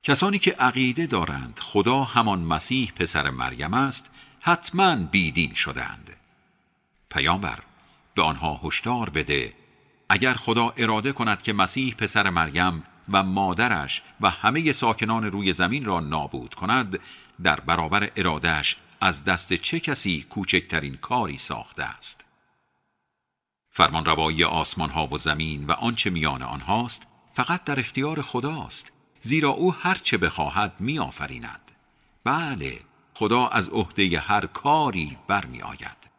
کسانی که عقیده دارند خدا همان مسیح پسر مریم است حتما بیدین شدند. پیامبر به آنها هشدار بده اگر خدا اراده کند که مسیح پسر مریم و مادرش و همه ساکنان روی زمین را نابود کند، در برابر ارادهش از دست چه کسی کوچکترین کاری ساخته است؟ فرمان روایی آسمان ها و زمین و آنچه میان آنهاست فقط در اختیار خداست، زیرا او هر چه بخواهد می آفریند. بله، خدا از عهده هر کاری برمی آید.